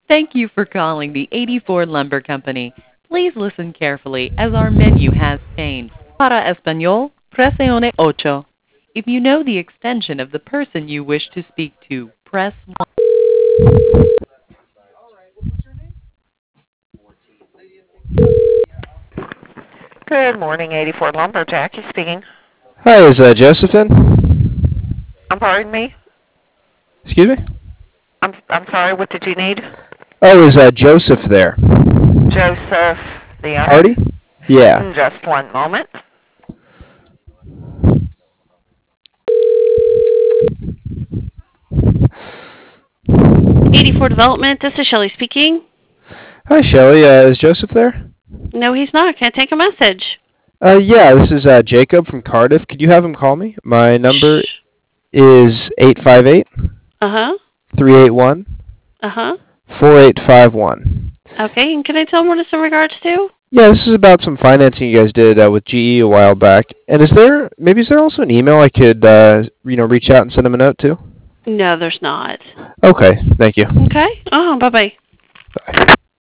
Thank you for calling the 84 Lumber Company. Please listen carefully as our menu has changed. Para Español, presione ocho. If you know the extension of the person you wish to speak to, press 1. Good morning, 84 Lumber. Jackie speaking. Hi, is Joseph in? Pardon me? Excuse me? I'm sorry, what did you need? Oh, is Joseph there? Joseph, the owner? Hardy? Yeah. Just one moment. 84 Development, this is Shelley speaking. Hi, Shelley. Is Joseph there? No, he's not. Can I take a message? Yeah, this is Jacob from Cardiff. Could you have him call me? My number Shh. is 858 Uh-huh. 381 Uh-huh. 4851. Okay, and can I tell him what it's in regards to? Yeah, this is about some financing you guys did with GE a while back. And is there also an email I could reach out and send him a note to? No, there's not. Okay, thank you. Okay. Bye-bye. Bye.